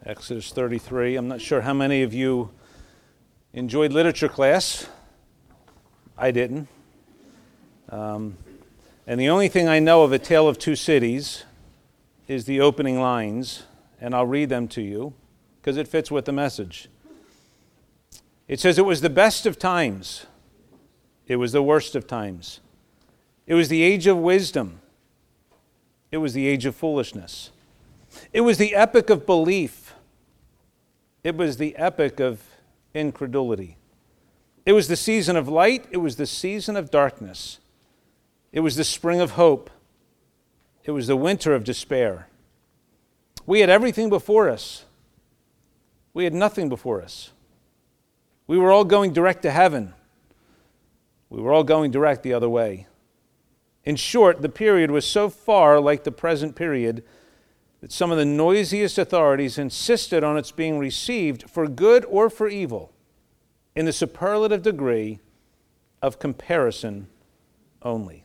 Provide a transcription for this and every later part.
Exodus 33. I'm not sure how many of you enjoyed literature class. I didn't. And the only thing I know of A Tale of Two Cities is the opening lines, and I'll read them to you because it fits with the message. It says, "It was the best of times. It was the worst of times. It was the age of wisdom. It was the age of foolishness. It was the epoch of belief. It was the epoch of incredulity. It was the season of light. It was the season of darkness. It was the spring of hope. It was the winter of despair. We had everything before us. We had nothing before us. We were all going direct to heaven. We were all going direct the other way. In short, the period was so far like the present period that some of the noisiest authorities insisted on its being received for good or for evil in the superlative degree of comparison only."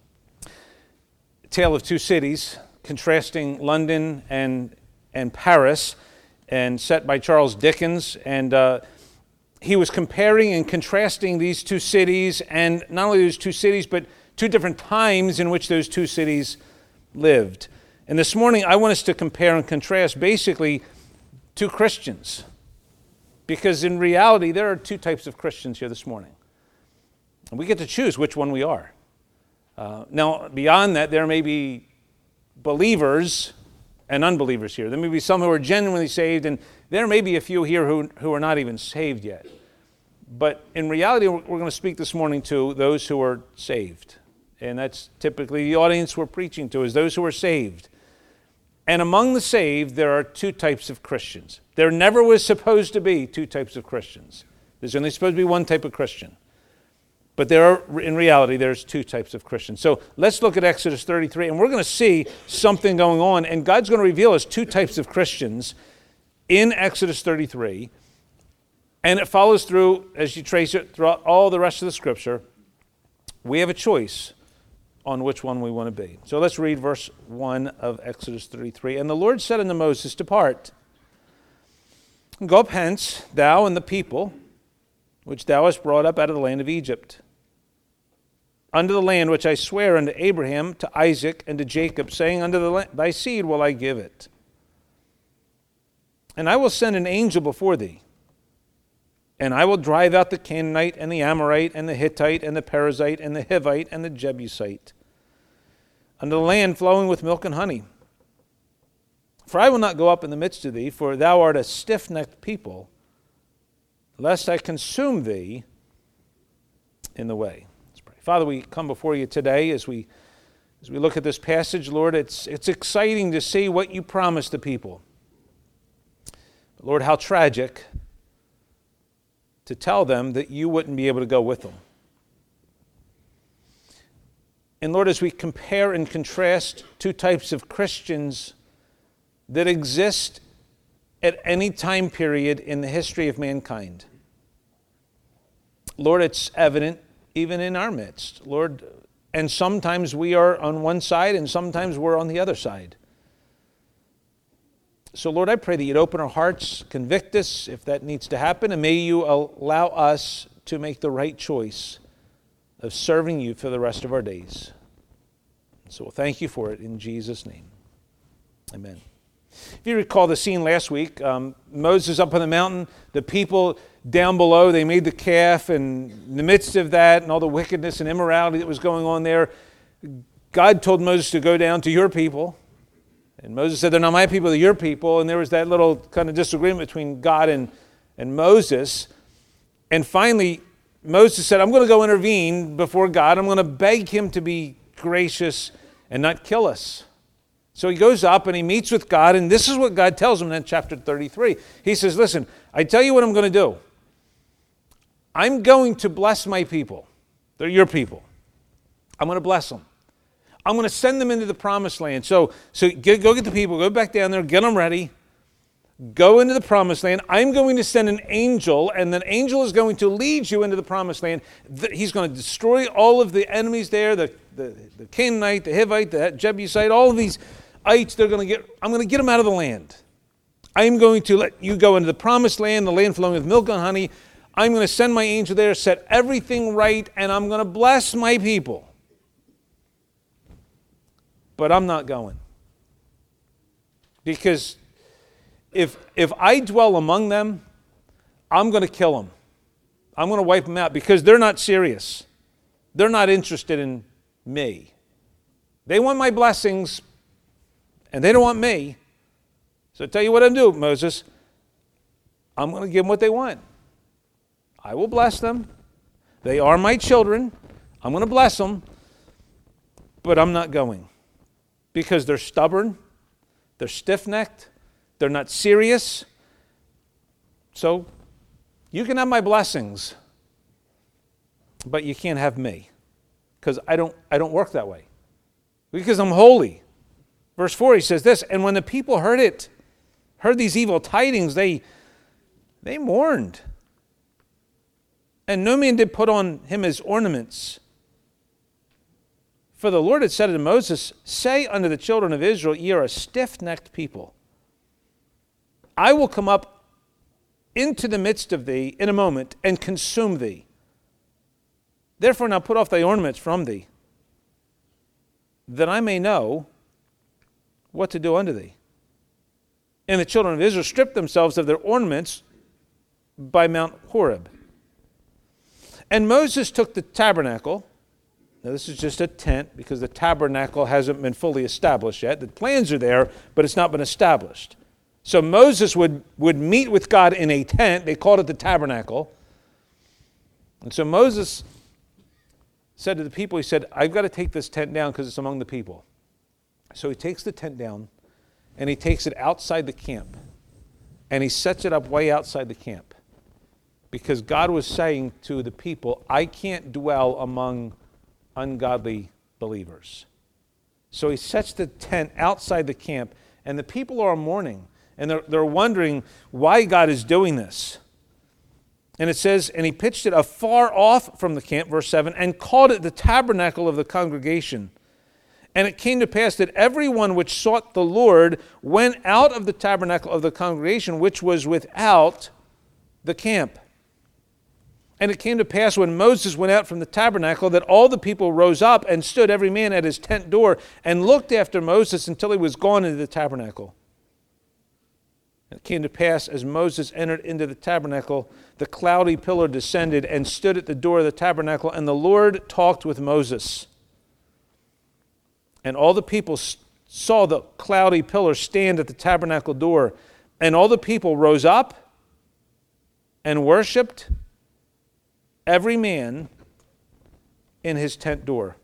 A Tale of Two Cities, contrasting London and Paris, and set by Charles Dickens. And he was comparing and contrasting these two cities, and not only those two cities, but two different times in which those two cities lived. And this morning, I want us to compare and contrast basically two Christians. Because in reality, there are two types of Christians here this morning. And we get to choose which one we are. Now, beyond that, there may be believers and unbelievers here. There may be some who are genuinely saved, and there may be a few here who are not even saved yet. But in reality, we're going to speak this morning to those who are saved. And that's typically the audience we're preaching to, is those who are saved. And among the saved, there are two types of Christians. There never was supposed to be two types of Christians. There's only supposed to be one type of Christian. But in reality, there's two types of Christians. So let's look at Exodus 33, and we're going to see something going on. And God's going to reveal us two types of Christians in Exodus 33. And it follows through, as you trace it, throughout all the rest of the Scripture. We have a choice on which one we want to be. So let's read verse 1 of Exodus 33. "And the Lord said unto Moses, Depart, and go up hence, thou and the people, which thou hast brought up out of the land of Egypt, unto the land which I swear unto Abraham, to Isaac, and to Jacob, saying, Unto thy seed will I give it. And I will send an angel before thee, and I will drive out the Canaanite, and the Amorite, and the Hittite, and the Perizzite, and the Hivite, and the Jebusite, unto the land flowing with milk and honey. For I will not go up in the midst of thee, for thou art a stiff-necked people, lest I consume thee in the way." Let's pray. Father, we come before you today as we look at this passage. Lord, it's exciting to see what you promised the people. But Lord, how tragic to tell them that you wouldn't be able to go with them. And Lord, as we compare and contrast two types of Christians that exist at any time period in the history of mankind, Lord, it's evident even in our midst, Lord, and sometimes we are on one side and sometimes we're on the other side. So, Lord, I pray that you'd open our hearts, convict us if that needs to happen, and may you allow us to make the right choice of serving you for the rest of our days. So we'll thank you for it in Jesus' name. Amen. If you recall the scene last week, Moses up on the mountain, the people down below, they made the calf, and in the midst of that and all the wickedness and immorality that was going on there, God told Moses to go down to your people. And Moses said, they're not my people, they're your people. And there was that little kind of disagreement between God and Moses. And finally, Moses said, I'm going to go intervene before God. I'm going to beg him to be gracious and not kill us. So he goes up and he meets with God. And this is what God tells him in chapter 33. He says, listen, I tell you what I'm going to do. I'm going to bless my people. They're your people. I'm going to bless them. I'm going to send them into the promised land. So go get the people, go back down there, get them ready, go into the promised land. I'm going to send an angel, and that angel is going to lead you into the promised land. He's going to destroy all of the enemies there, the Canaanite, the Hivite, the Jebusite, all of these ites. I'm going to get them out of the land. I'm going to let you go into the promised land, the land flowing with milk and honey. I'm going to send my angel there, set everything right, and I'm going to bless my people. But I'm not going. Because if I dwell among them, I'm going to kill them. I'm going to wipe them out because they're not serious. They're not interested in me. They want my blessings, and they don't want me. So I tell you what I'm doing, Moses. I'm going to give them what they want. I will bless them. They are my children. I'm going to bless them. But I'm not going. Because they're stubborn. They're stiff-necked. They're not serious. So you can have my blessings, but you can't have me. Because I don't work that way. Because I'm holy. Verse 4, he says this, and when the people heard these evil tidings, they mourned. And no man did put on him his ornaments. For the Lord had said unto Moses, say unto the children of Israel, ye are a stiff-necked people. I will come up into the midst of thee in a moment and consume thee. Therefore now put off thy ornaments from thee, that I may know what to do unto thee. And the children of Israel stripped themselves of their ornaments by Mount Horeb. And Moses took the tabernacle. Now this is just a tent because the tabernacle hasn't been fully established yet. The plans are there, but it's not been established. So Moses would meet with God in a tent. They called it the tabernacle. And so Moses said to the people, he said, I've got to take this tent down because it's among the people. So he takes the tent down and he takes it outside the camp. And he sets it up way outside the camp. Because God was saying to the people, I can't dwell among ungodly believers. So he sets the tent outside the camp, and the people are mourning, and they're wondering why God is doing this. And it says, and he pitched it afar off from the camp, verse 7, and called it the tabernacle of the congregation. And it came to pass that everyone which sought the Lord went out of the tabernacle of the congregation, which was without the camp. And it came to pass when Moses went out from the tabernacle that all the people rose up and stood every man at his tent door and looked after Moses until he was gone into the tabernacle. And it came to pass as Moses entered into the tabernacle, the cloudy pillar descended and stood at the door of the tabernacle, and the Lord talked with Moses. And all the people saw the cloudy pillar stand at the tabernacle door, and all the people rose up and worshipped, every man in his tent door.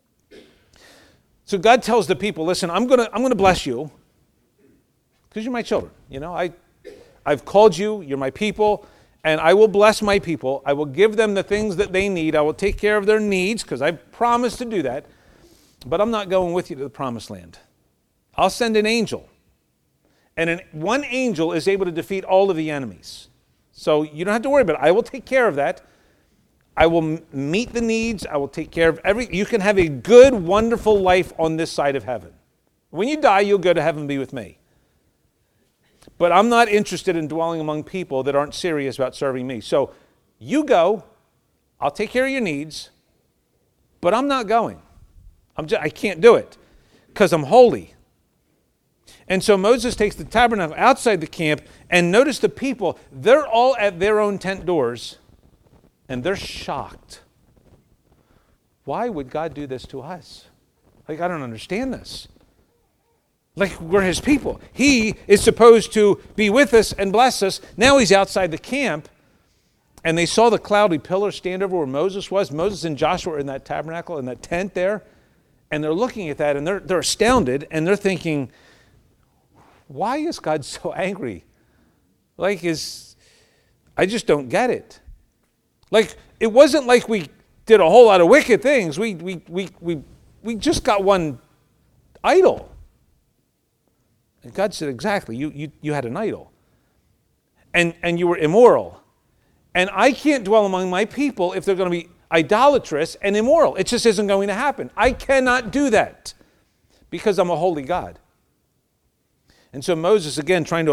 So God tells the people, listen, I'm going to bless you because you're my children. You know, I've called you, you're my people, and I will bless my people. I will give them the things that they need. I will take care of their needs because I've promised to do that. But I'm not going with you to the promised land. I'll send an angel. And one angel is able to defeat all of the enemies. So you don't have to worry about it. I will take care of that. I will meet the needs. I will take care of you can have a good, wonderful life on this side of heaven. When you die, you'll go to heaven and be with me. But I'm not interested in dwelling among people that aren't serious about serving me. So you go. I'll take care of your needs. But I'm not going. I can't do it because I'm holy. And so Moses takes the tabernacle outside the camp, and notice the people, they're all at their own tent doors. And they're shocked. Why would God do this to us? I don't understand this. We're his people. He is supposed to be with us and bless us. Now he's outside the camp. And they saw the cloudy pillar stand over where Moses was. Moses and Joshua were in that tabernacle, in that tent there. And they're looking at that and they're astounded. And they're thinking, why is God so angry? I just don't get it. It wasn't like we did a whole lot of wicked things. We just got one idol. And God said, exactly, you had an idol. And you were immoral. And I can't dwell among my people if they're going to be idolatrous and immoral. It just isn't going to happen. I cannot do that because I'm a holy God. And so Moses, again, trying to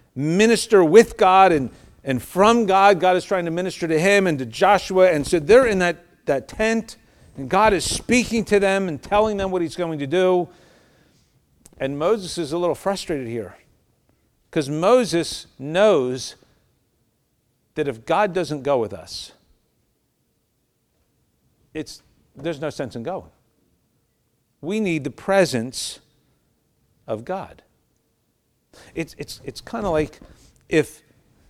minister with God and from God. God is trying to minister to him and to Joshua. And so they're in that tent, and God is speaking to them and telling them what he's going to do. And Moses is a little frustrated here because Moses knows that if God doesn't go with us, there's no sense in going. We need the presence of God. It's kind of like if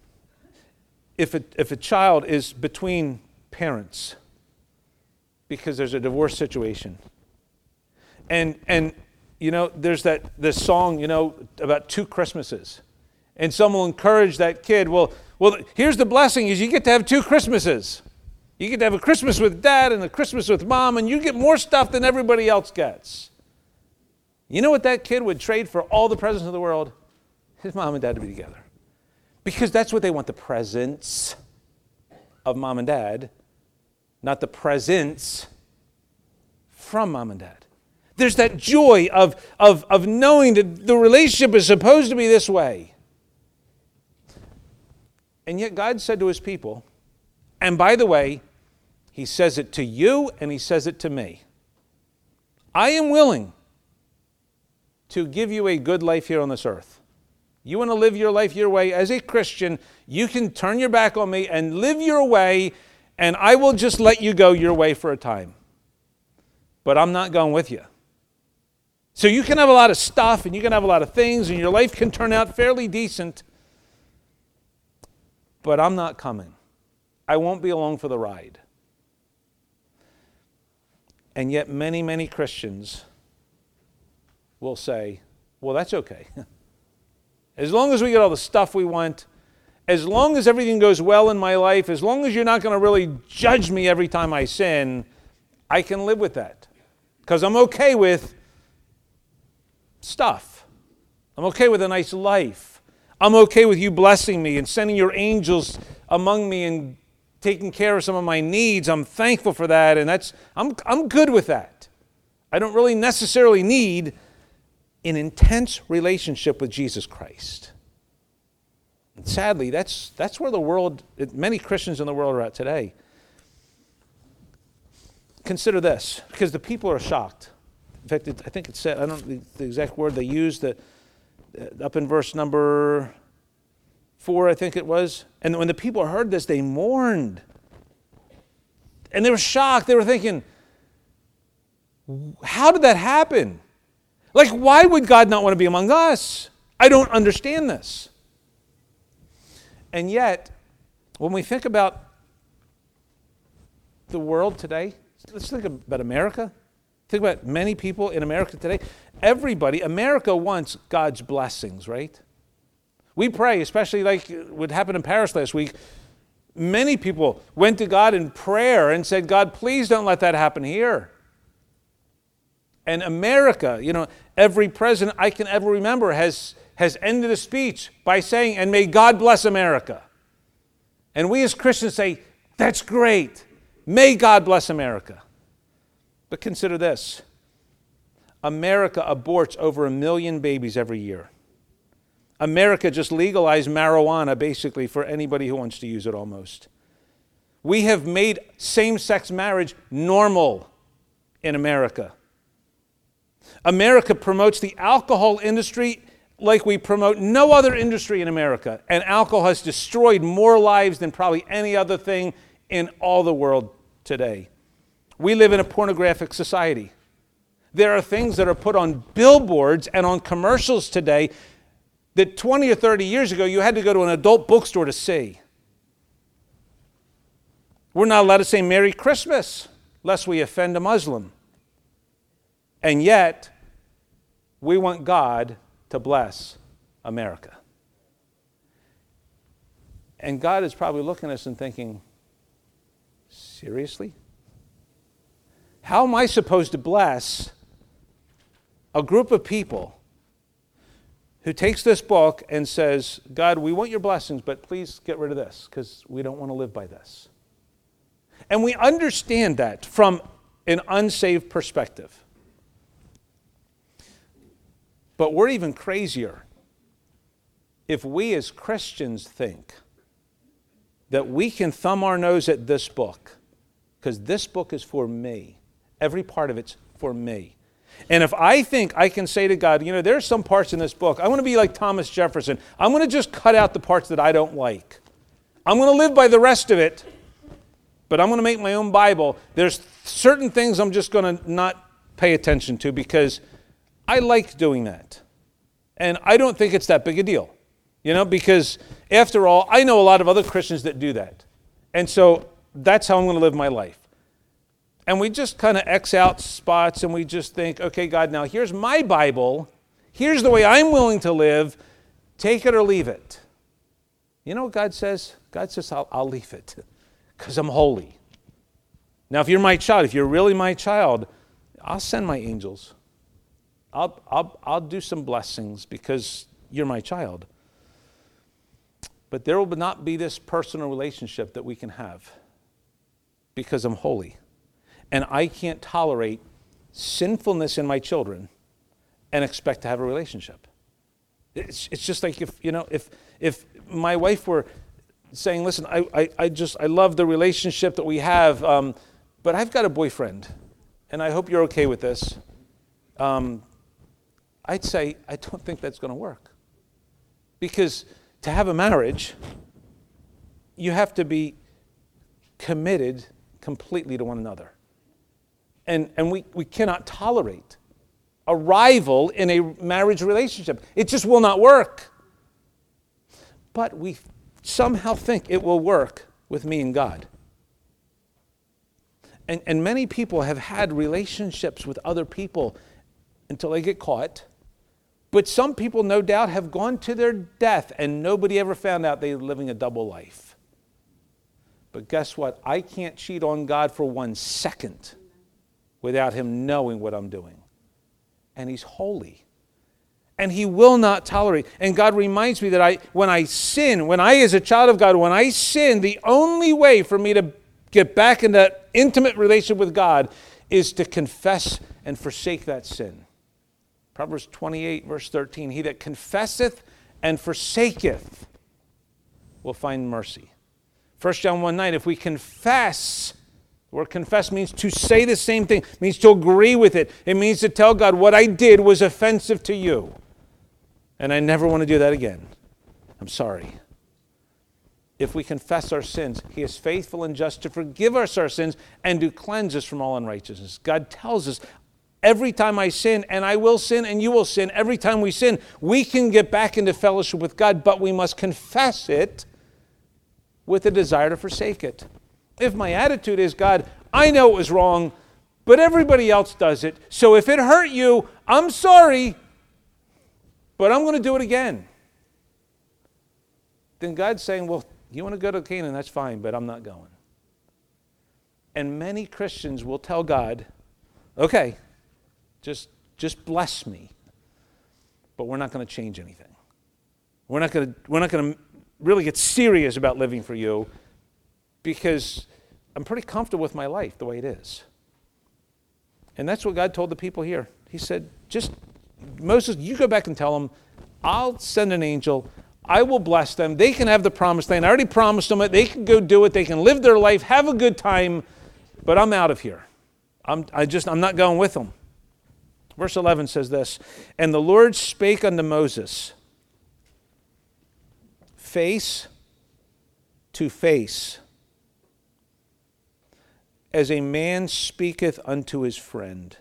a child is between parents because there's a divorce situation, and you know, there's this song, you know, about 2 Christmases. And some will encourage that kid, well, here's the blessing is you get to have 2 Christmases. You get to have a Christmas with dad and a Christmas with mom, and you get more stuff than everybody else gets. You know what that kid would trade for all the presents of the world? His mom and dad to be together. Because that's what they want, the presence of mom and dad, not the presence from mom and dad. There's that joy of knowing that the relationship is supposed to be this way. And yet God said to his people, and by the way, he says it to you and he says it to me. I am willing to give you a good life here on this earth. You want to live your life your way as a Christian, you can turn your back on me and live your way, and I will just let you go your way for a time. But I'm not going with you. So you can have a lot of stuff and you can have a lot of things and your life can turn out fairly decent, but I'm not coming. I won't be along for the ride. And yet many, many Christians will say, well, that's okay. As long as we get all the stuff we want, as long as everything goes well in my life, as long as you're not going to really judge me every time I sin, I can live with that. Because I'm okay with stuff. I'm okay with a nice life. I'm okay with you blessing me and sending your angels among me and taking care of some of my needs. I'm thankful for that, and I'm good with that. I don't really necessarily need an intense relationship with Jesus Christ. And sadly, that's where the world, many Christians in the world are at today. Consider this, because the people are shocked. In fact, I think it said, I don't know the exact word they used, up in verse number 4, I think it was. And when the people heard this, they mourned. And they were shocked. They were thinking, how did that happen? Like, why would God not want to be among us? I don't understand this. And yet, when we think about the world today, let's think about America. Think about many people in America today. America wants God's blessings, right? We pray, especially like what happened in Paris last week. Many people went to God in prayer and said, God, please don't let that happen here. And America, you know, every president I can ever remember has ended a speech by saying, and may God bless America. And we as Christians say, that's great. May God bless America. But consider this. America aborts over 1 million babies every year. America just legalized marijuana basically for anybody who wants to use it almost. We have made same-sex marriage normal in America. America promotes the alcohol industry like we promote no other industry in America. And alcohol has destroyed more lives than probably any other thing in all the world today. We live in a pornographic society. There are things that are put on billboards and on commercials today that 20 or 30 years ago you had to go to an adult bookstore to see. We're not allowed to say Merry Christmas lest we offend a Muslim. And yet, we want God to bless America. And God is probably looking at us and thinking, seriously? How am I supposed to bless a group of people who takes this book and says, God, we want your blessings, but please get rid of this because we don't want to live by this. And we understand that from an unsaved perspective. But we're even crazier if we as Christians think that we can thumb our nose at this book, because this book is for me, every part of it's for me. And if I think I can say to God, there's some parts in this book, I want to be like Thomas Jefferson. I'm going to just cut out the parts that I don't like. I'm going to live by the rest of it, but I'm going to make my own Bible. There's certain things I'm just going to not pay attention to because I like doing that. And I don't think it's that big a deal, because after all, I know a lot of other Christians that do that. And so that's how I'm going to live my life. And we just kind of X out spots and we just think, okay, God, now here's my Bible. Here's the way I'm willing to live. Take it or leave it. You know what God says? God says, I'll leave it because I'm holy. Now, if you're my child, if you're really my child, I'll send my angels. I'll do some blessings because you're my child. But there will not be this personal relationship that we can have because I'm holy. And I can't tolerate sinfulness in my children and expect to have a relationship. It's just like if my wife were saying, listen, I love the relationship that we have, but I've got a boyfriend, and I hope you're okay with this. I'd say, I don't think that's going to work. Because to have a marriage, you have to be committed completely to one another. And we cannot tolerate a rival in a marriage relationship. It just will not work. But we somehow think it will work with me and God. And many people have had relationships with other people until they get caught. But some people, no doubt, have gone to their death and nobody ever found out they were living a double life. But guess what? I can't cheat on God for 1 second without Him knowing what I'm doing. And He's holy. And He will not tolerate. And God reminds me that when I as a child of God, when I sin, the only way for me to get back in that intimate relationship with God is to confess and forsake that sin. Proverbs 28, verse 13, he that confesseth and forsaketh will find mercy. 1 John 1:9, if we confess, the word confess means to say the same thing, means to agree with it. It means to tell God what I did was offensive to you. And I never want to do that again. I'm sorry. If we confess our sins, He is faithful and just to forgive us our sins and to cleanse us from all unrighteousness. God tells us, every time I sin, and I will sin, and you will sin, every time we sin, we can get back into fellowship with God, but we must confess it with a desire to forsake it. If my attitude is, God, I know it was wrong, but everybody else does it, so if it hurt you, I'm sorry, but I'm going to do it again. Then God's saying, well, you want to go to Canaan, that's fine, but I'm not going. And many Christians will tell God, okay, just bless me, but we're not going to change anything. We're not going to really get serious about living for you because I'm pretty comfortable with my life the way it is. And that's what God told the people here. He said, Moses, you go back and tell them, I'll send an angel. I will bless them. They can have the promised land. I already promised them it. They can go do it. They can live their life, have a good time, but I'm out of here. I'm not going with them. Verse 11 says this, and the Lord spake unto Moses, face to face, as a man speaketh unto his friend.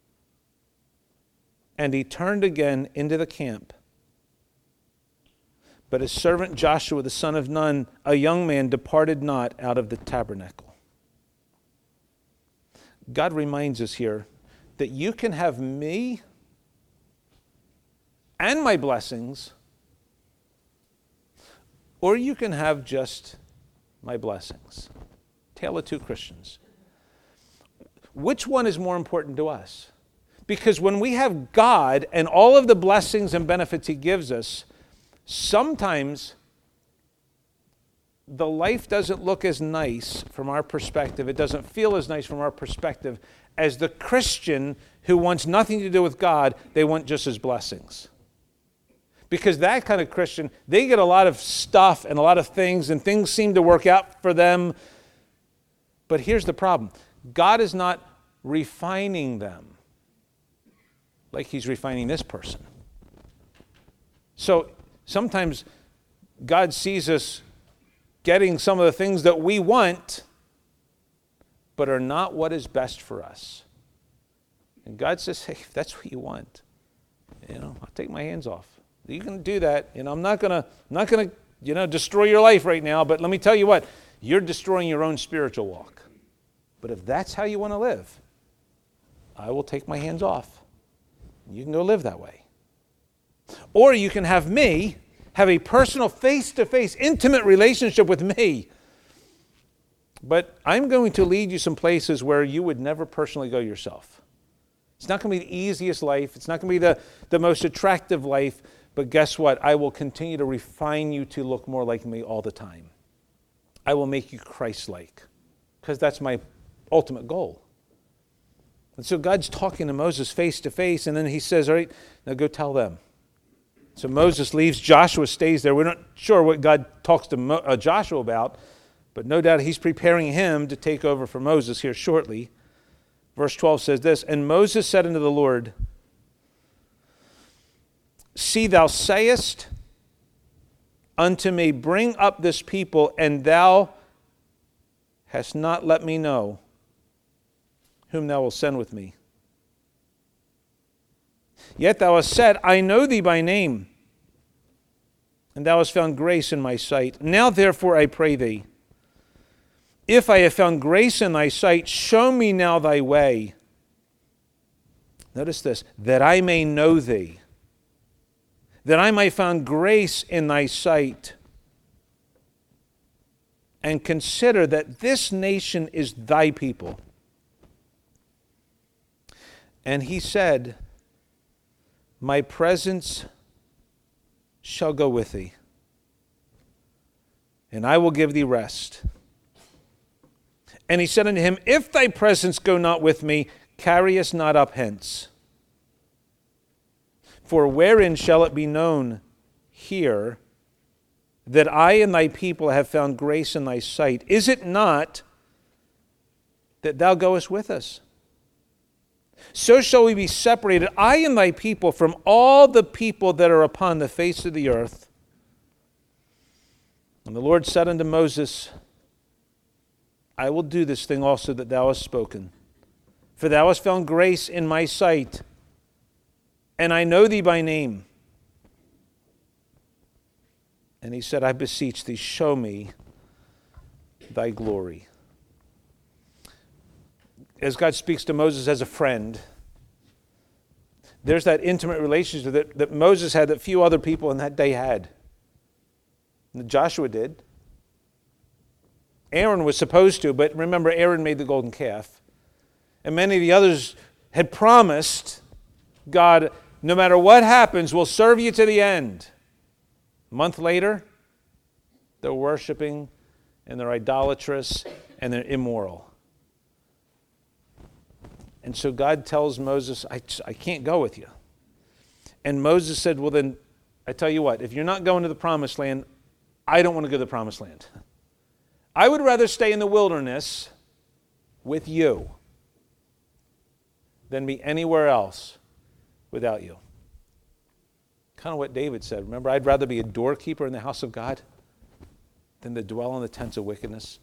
And he turned again into the camp. But his servant Joshua the son of Nun, a young man, departed not out of the tabernacle. God reminds us here that you can have me and my blessings, or you can have just my blessings. Tale of two Christians. Which one is more important to us? Because when we have God and all of the blessings and benefits He gives us, sometimes the life doesn't look as nice from our perspective. It doesn't feel as nice from our perspective as the Christian who wants nothing to do with God. They want just His blessings. Because that kind of Christian, they get a lot of stuff and a lot of things, and things seem to work out for them. But here's the problem. God is not refining them like he's refining this person. So sometimes God sees us getting some of the things that we want, but are not what is best for us. And God says, hey, if that's what you want, I'll take my hands off. You can do that. I'm not gonna, destroy your life right now, but let me tell you what, you're destroying your own spiritual walk. But if that's how you want to live, I will take my hands off. You can go live that way. Or you can have me have a personal, face-to-face, intimate relationship with me. But I'm going to lead you some places where you would never personally go yourself. It's not going to be the easiest life. It's not going to be the most attractive life. But guess what? I will continue to refine you to look more like me all the time. I will make you Christ-like, because that's my ultimate goal. And so God's talking to Moses face to face, and then he says, all right, now go tell them. So Moses leaves, Joshua stays there. We're not sure what God talks to Joshua about, but no doubt he's preparing him to take over for Moses here shortly. Verse 12 says this, and Moses said unto the Lord, see, thou sayest unto me, bring up this people, and thou hast not let me know whom thou wilt send with me. Yet thou hast said, I know thee by name, and thou hast found grace in my sight. Now therefore I pray thee, if I have found grace in thy sight, show me now thy way. Notice this, that I may know thee, that I might find grace in thy sight, and consider that this nation is thy people. And he said, my presence shall go with thee, and I will give thee rest. And he said unto him, if thy presence go not with me, carry us not up hence. For wherein shall it be known here that I and thy people have found grace in thy sight? Is it not that thou goest with us? So shall we be separated, I and thy people, from all the people that are upon the face of the earth. And the Lord said unto Moses, I will do this thing also that thou hast spoken. For thou hast found grace in my sight, and I know thee by name. And he said, I beseech thee, show me thy glory. As God speaks to Moses as a friend, there's that intimate relationship that Moses had that few other people in that day had. And Joshua did. Aaron was supposed to, but remember, Aaron made the golden calf. And many of the others had promised God, no matter what happens, we'll serve you to the end. A month later, they're worshiping, and they're idolatrous, and they're immoral. And so God tells Moses, I can't go with you. And Moses said, well then, I tell you what, if you're not going to the promised land, I don't want to go to the promised land. I would rather stay in the wilderness with you than be anywhere else without you. Kind of what David said. Remember, I'd rather be a doorkeeper in the house of God than to dwell in the tents of wickedness.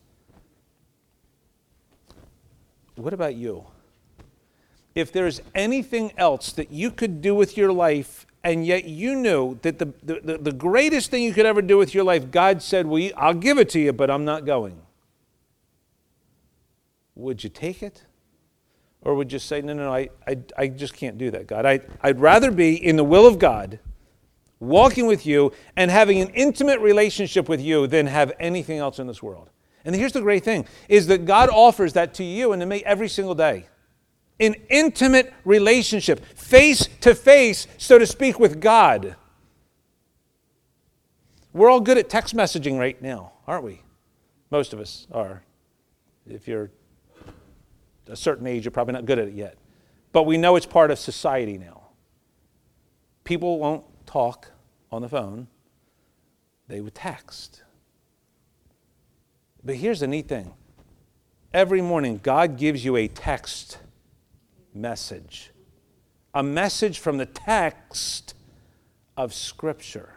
What about you? If there's anything else that you could do with your life, and yet you knew that the greatest thing you could ever do with your life, God said, well, I'll give it to you, but I'm not going. Would you take it? Or would you say, no, I just can't do that, God. I'd rather be in the will of God, walking with you, and having an intimate relationship with you than have anything else in this world. And here's the great thing, is that God offers that to you and to me every single day. An intimate relationship, face to face, so to speak, with God. We're all good at text messaging right now, aren't we? Most of us are. If you're a certain age, you're probably not good at it yet. But we know it's part of society now. People won't talk on the phone, they would text. But here's the neat thing. Every morning, God gives you a text message. A message from the text of Scripture.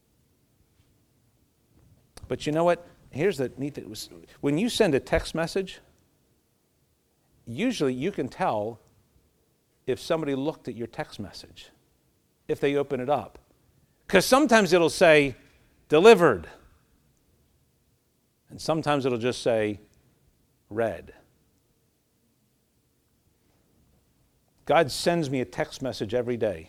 But you know what? Here's the neat thing. When you send a text message, usually you can tell if somebody looked at your text message, if they open it up. Because sometimes it'll say, delivered. And sometimes it'll just say, read. God sends me a text message every day.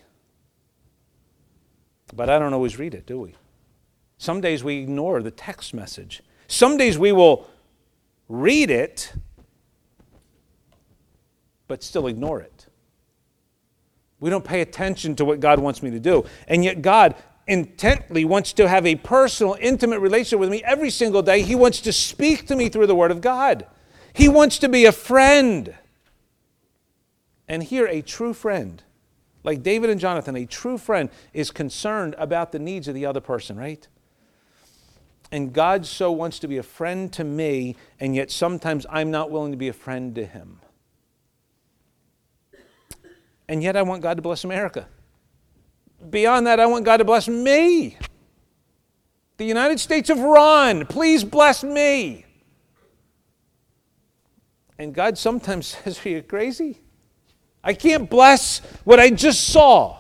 But I don't always read it, do we? Some days we ignore the text message. Some days we will read it, but still ignore it. We don't pay attention to what God wants me to do. And yet God intently wants to have a personal, intimate relationship with me every single day. He wants to speak to me through the Word of God. He wants to be a friend. And here, a true friend, like David and Jonathan, a true friend is concerned about the needs of the other person, right? And God so wants to be a friend to me, and yet sometimes I'm not willing to be a friend to him. And yet I want God to bless America. Beyond that, I want God to bless me. The United States of Ron, please bless me. And God sometimes says, are you crazy? I can't bless what I just saw.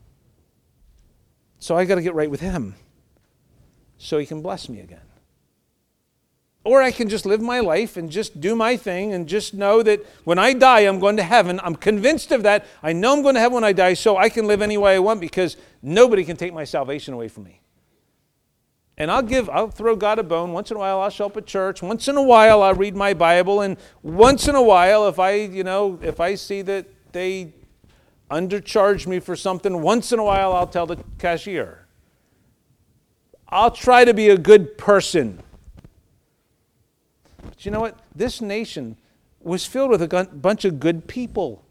So I got to get right with him so he can bless me again. Or I can just live my life and just do my thing and just know that when I die, I'm going to heaven. I'm convinced of that. I know I'm going to heaven when I die, so I can live any way I want because nobody can take my salvation away from me. And I'll throw God a bone. Once in a while, I'll show up at church. Once in a while, I'll read my Bible. And once in a while, if I see that they undercharge me for something, once in a while, I'll tell the cashier. I'll try to be a good person. But you know what? This nation was filled with a bunch of good people.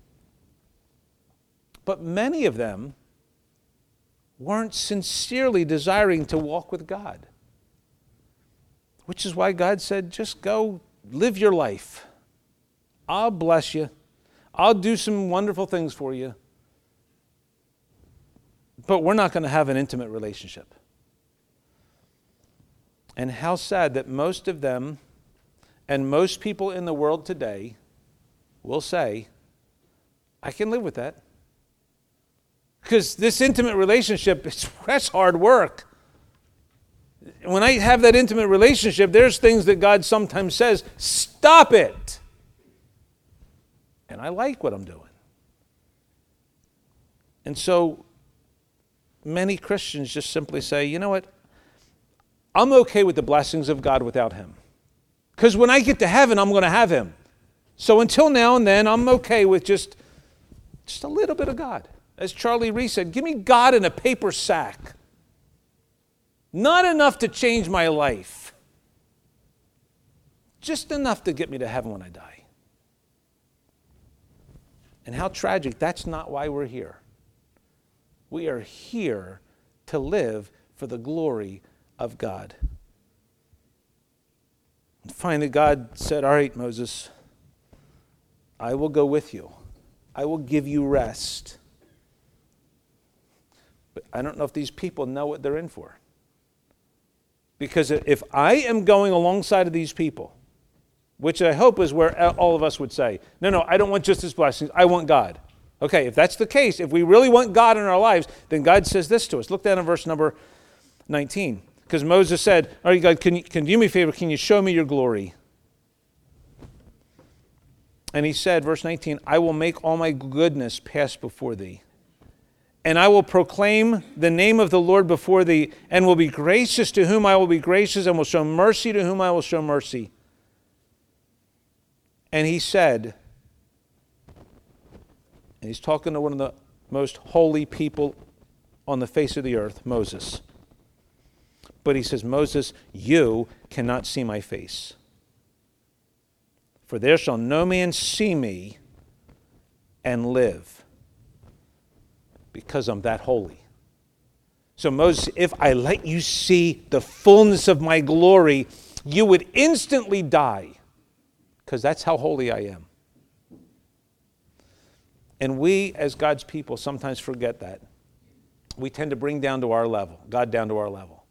But many of them weren't sincerely desiring to walk with God. Which is why God said, just go live your life. I'll bless you. I'll do some wonderful things for you. But we're not going to have an intimate relationship. And how sad that most of them and most people in the world today will say, I can live with that. Because this intimate relationship, that's hard work. When I have that intimate relationship, there's things that God sometimes says, stop it. And I like what I'm doing. And so many Christians just simply say, you know what? I'm okay with the blessings of God without him. Because when I get to heaven, I'm going to have him. So until now and then, I'm okay with just a little bit of God. As Charlie Reese said, give me God in a paper sack. Not enough to change my life. Just enough to get me to heaven when I die. And how tragic, that's not why we're here. We are here to live for the glory of God. And finally, God said, all right, Moses, I will go with you. I will give you rest. But I don't know if these people know what they're in for. Because if I am going alongside of these people, which I hope is where all of us would say, no, I don't want just his blessings, I want God. Okay, if that's the case, if we really want God in our lives, then God says this to us. Look down in verse number 19. Because Moses said, all right, God, can you do me a favor? Can you show me your glory? And he said, verse 19, I will make all my goodness pass before thee. And I will proclaim the name of the Lord before thee, and will be gracious to whom I will be gracious, and will show mercy to whom I will show mercy. And he said, and he's talking to one of the most holy people on the face of the earth, Moses. But he says, Moses, you cannot see my face. For there shall no man see me and live, because I'm that holy. So Moses, if I let you see the fullness of my glory, you would instantly die, because that's how holy I am. And we, as God's people, sometimes forget that. We tend to bring down to our level, God down to our level.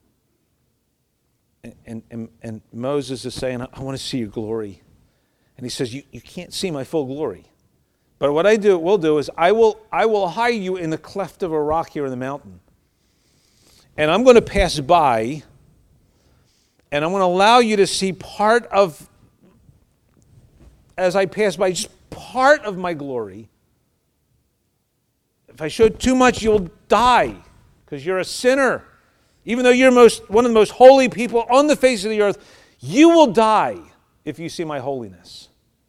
And Moses is saying, I want to see your glory. And he says, you can't see my full glory. But what I will do is I will hide you in the cleft of a rock here in the mountain. And I'm going to pass by, and I'm going to allow you to see part of, as I pass by, just part of my glory. If I show too much, you'll die, because you're a sinner. Even though you're one of the most holy people on the face of the earth, you will die if you see my holiness.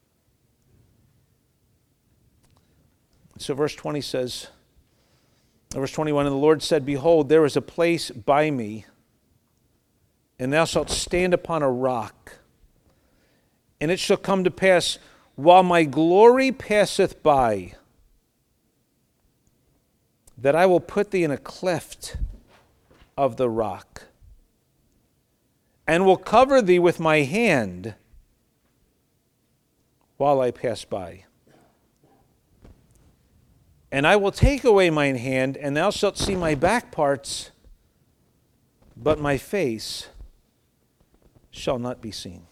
So verse 20 says, verse 21, and the Lord said, behold, there is a place by me, and thou shalt stand upon a rock. And it shall come to pass, while my glory passeth by, that I will put thee in a cleft of the rock, and will cover thee with my hand while I pass by. And I will take away mine hand, and thou shalt see my back parts, but my face shall not be seen.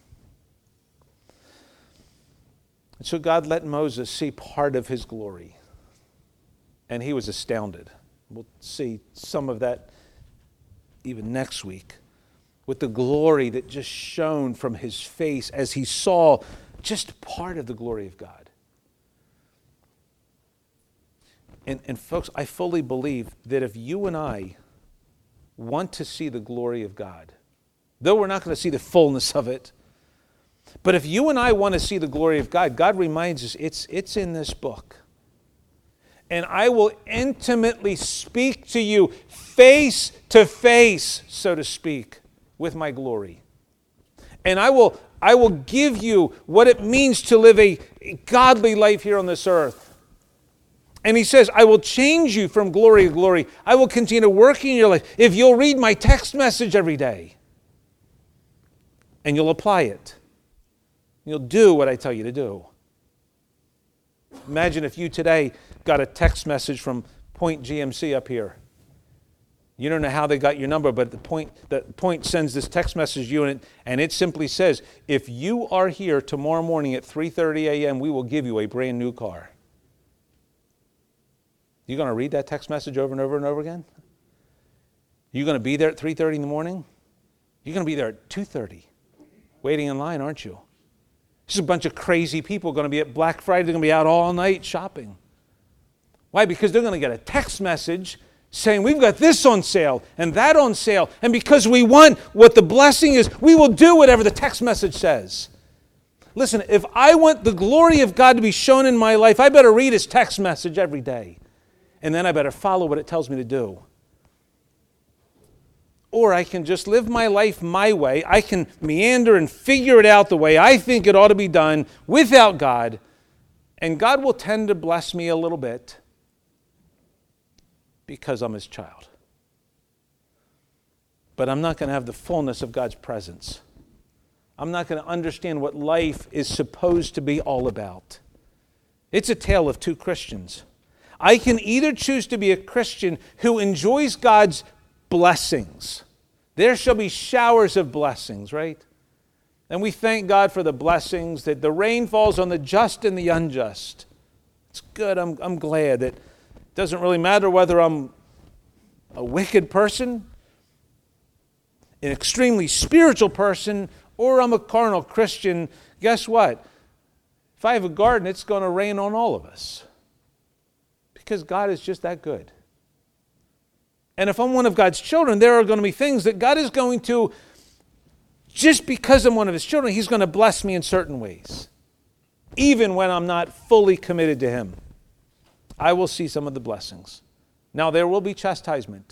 And so God let Moses see part of his glory, and he was astounded. We'll see some of that even next week, with the glory that just shone from his face as he saw just part of the glory of God. And folks, I fully believe that if you and I want to see the glory of God, though we're not going to see the fullness of it, but if you and I want to see the glory of God, God reminds us it's in this book. And I will intimately speak to you face to face, so to speak, with my glory. And I will give you what it means to live a godly life here on this earth. And he says, I will change you from glory to glory. I will continue to work in your life if you'll read my text message every day. And you'll apply it. You'll do what I tell you to do. Imagine if you today got a text message from Point GMC up here. You don't know how they got your number, but the Point sends this text message to you, and it simply says, if you are here tomorrow morning at 3:30 a.m., we will give you a brand new car. You going to read that text message over and over and over again? You going to be there at 3:30 in the morning? You're going to be there at 2:30, waiting in line, aren't you? This is a bunch of crazy people going to be at Black Friday. They're going to be out all night shopping. Why? Because they're going to get a text message saying, we've got this on sale and that on sale. And because we want what the blessing is, we will do whatever the text message says. Listen, if I want the glory of God to be shown in my life, I better read his text message every day. And then I better follow what it tells me to do. Or I can just live my life my way. I can meander and figure it out the way I think it ought to be done without God. And God will tend to bless me a little bit because I'm his child. But I'm not going to have the fullness of God's presence. I'm not going to understand what life is supposed to be all about. It's a tale of two Christians. I can either choose to be a Christian who enjoys God's blessings. There shall be showers of blessings, right? And we thank God for the blessings, that the rain falls on the just and the unjust. It's good. I'm glad that it doesn't really matter whether I'm a wicked person, an extremely spiritual person, or I'm a carnal Christian. Guess what? If I have a garden, it's going to rain on all of us. Because God is just that good. And if I'm one of God's children, there are going to be things that God is going to, just because I'm one of his children, he's going to bless me in certain ways. Even when I'm not fully committed to him, I will see some of the blessings. Now, there will be chastisement.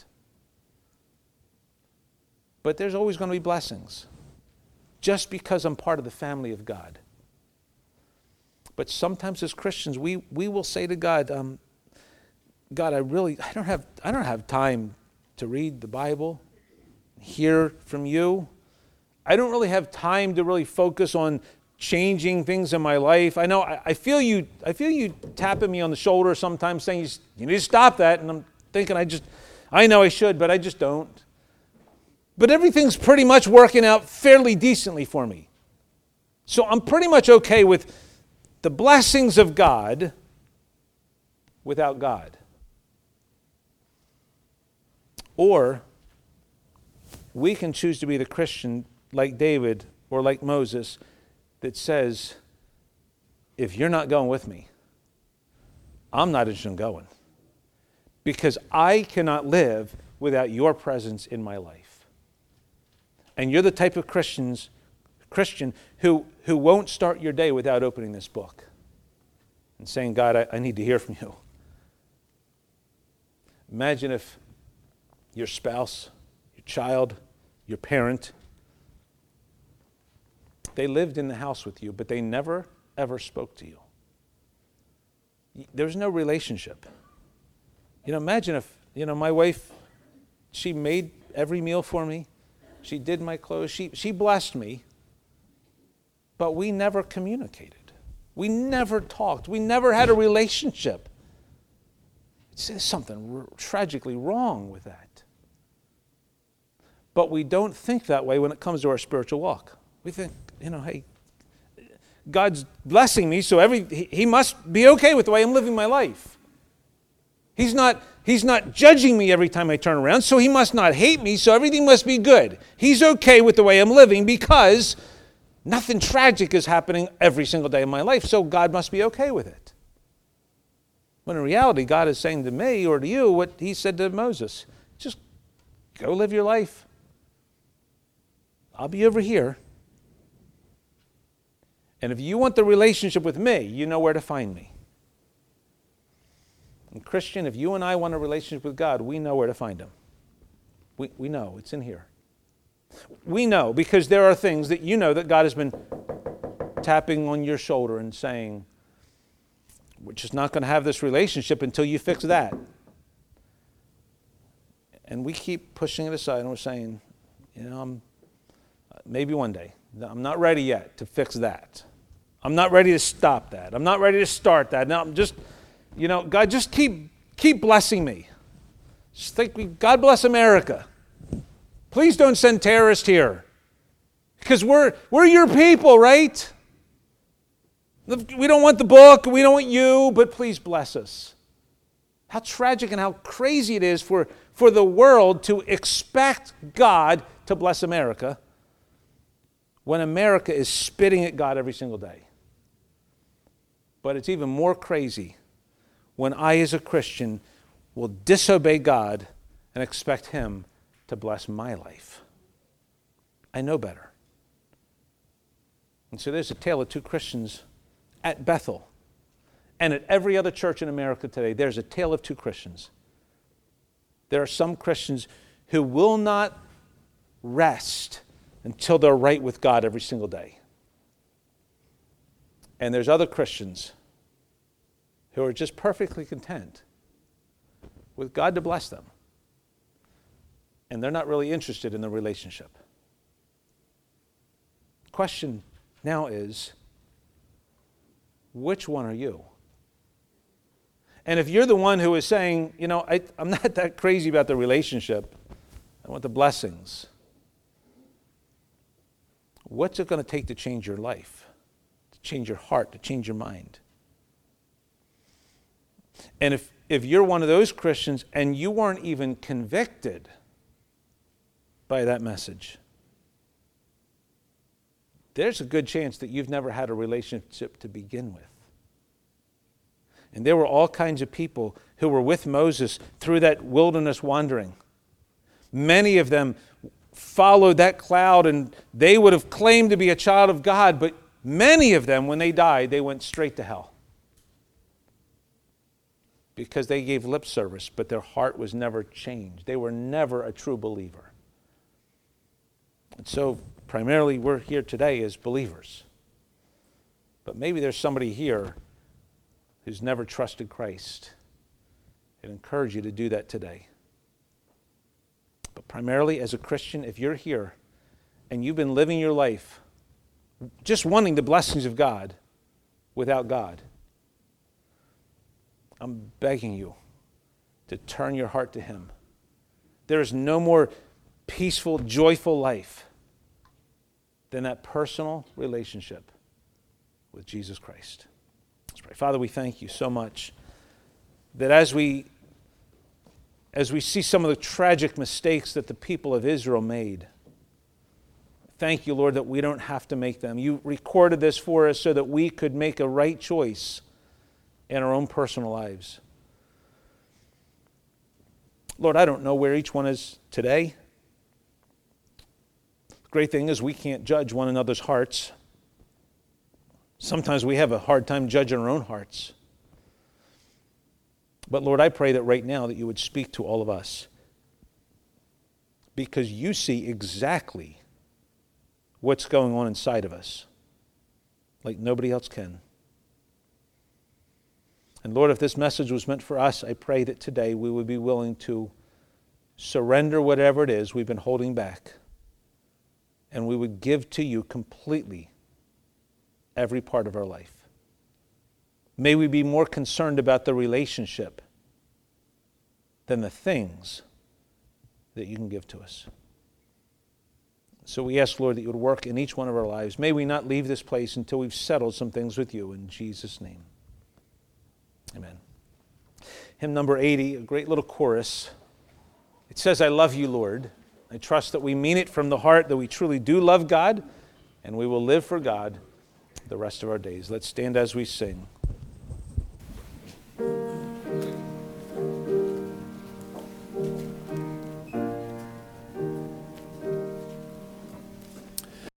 But there's always going to be blessings. Just because I'm part of the family of God. But sometimes as Christians, we will say to God, God, I don't have time to read the Bible, hear from you. I don't really have time to really focus on changing things in my life. I know I feel you tapping me on the shoulder sometimes saying you need to stop that, and I'm thinking I know I should, but I just don't. But everything's pretty much working out fairly decently for me. So I'm pretty much okay with the blessings of God without God. Or we can choose to be the Christian like David or like Moses that says, if you're not going with me, I'm not interested in going. Because I cannot live without your presence in my life. And you're the type of Christian who won't start your day without opening this book and saying, God, I need to hear from you. Imagine if your spouse, your child, your parent, they lived in the house with you, but they never, ever spoke to you. There's no relationship. Imagine if, my wife, she made every meal for me. She did my clothes. She blessed me. But we never communicated. We never talked. We never had a relationship. There's something tragically wrong with that. But we don't think that way when it comes to our spiritual walk. We think, hey, God's blessing me, so He must be okay with the way I'm living my life. He's not judging me every time I turn around, so He must not hate me, so everything must be good. He's okay with the way I'm living because nothing tragic is happening every single day of my life, so God must be okay with it. When in reality, God is saying to me or to you what He said to Moses. Just go live your life. I'll be over here. And if you want the relationship with me, you know where to find me. And Christian, if you and I want a relationship with God, we know where to find Him. We know. It's in here. We know because there are things that that God has been tapping on your shoulder and saying, we're just not going to have this relationship until you fix that. And we keep pushing it aside and we're saying, maybe one day. I'm not ready yet to fix that. I'm not ready to stop that. I'm not ready to start that. Now I'm just, God, just keep blessing me. Just think, God bless America. Please don't send terrorists here. Because we're your people, right? We don't want the book, we don't want you, but please bless us. How tragic and how crazy it is for the world to expect God to bless America when America is spitting at God every single day. But it's even more crazy when I, as a Christian, will disobey God and expect Him to bless my life. I know better. And so there's a tale of two Christians at Bethel. And at every other church in America today, there's a tale of two Christians. There are some Christians who will not rest until they're right with God every single day. And there's other Christians who are just perfectly content with God to bless them. And they're not really interested in the relationship. The question now is, which one are you? And if you're the one who is saying, I'm not that crazy about the relationship, I want the blessings, what's it going to take to change your life, to change your heart, to change your mind? And if you're one of those Christians and you weren't even convicted by that message, there's a good chance that you've never had a relationship to begin with. And there were all kinds of people who were with Moses through that wilderness wandering. Many of them followed that cloud and they would have claimed to be a child of God, but many of them, when they died, they went straight to hell. Because they gave lip service, but their heart was never changed. They were never a true believer. And so, primarily, we're here today as believers. But maybe there's somebody here who's never trusted Christ. I'd encourage you to do that today. But primarily as a Christian, if you're here and you've been living your life just wanting the blessings of God without God, I'm begging you to turn your heart to Him. There is no more peaceful, joyful life than that personal relationship with Jesus Christ. Let's pray. Father, we thank you so much that as we see some of the tragic mistakes that the people of Israel made, thank you, Lord, that we don't have to make them. You recorded this for us so that we could make a right choice in our own personal lives. Lord, I don't know where each one is today. The great thing is we can't judge one another's hearts. Sometimes we have a hard time judging our own hearts. But Lord, I pray that right now that you would speak to all of us, because you see exactly what's going on inside of us like nobody else can. And Lord, if this message was meant for us, I pray that today we would be willing to surrender whatever it is we've been holding back, and we would give to you completely every part of our life. May we be more concerned about the relationship than the things that you can give to us. So we ask, Lord, that you would work in each one of our lives. May we not leave this place until we've settled some things with you. In Jesus' name, amen. Hymn number 80, a great little chorus. It says, I love you, Lord. I trust that we mean it from the heart, that we truly do love God, and we will live for God the rest of our days. Let's stand as we sing.